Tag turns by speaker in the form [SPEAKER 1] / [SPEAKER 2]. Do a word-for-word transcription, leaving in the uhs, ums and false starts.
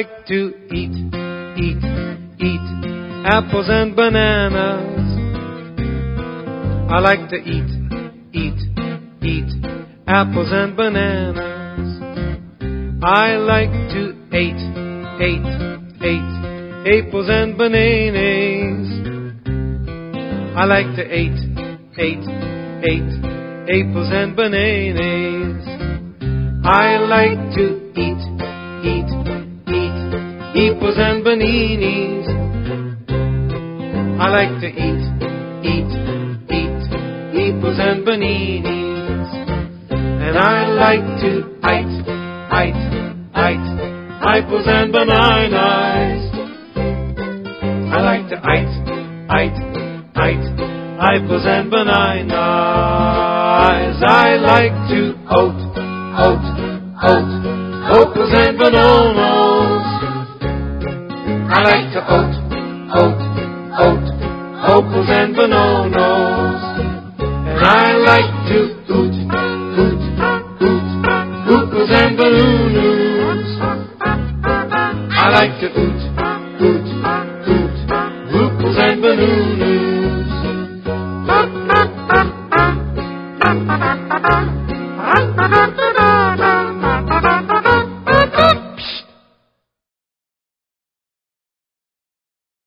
[SPEAKER 1] like to eat, eat, eat apples and bananas. I like to eat, eat, eat apples and bananas. I like to eat, eat, eat apples and bananas. I like to eat, eat, eat apples and bananas. I like to eat, eat, eat apples and bananas. I like to eat, eat, eat apples and bananas. And I like to eat, eat, eat apples and bananas. I like to eat, eat, eat apples and bananas. I like to oat, oat, oat apples and bananas. I like to oat, oat, oat apples and bananas. And I like to oot, oot, oot apples and bananas. I like to oot,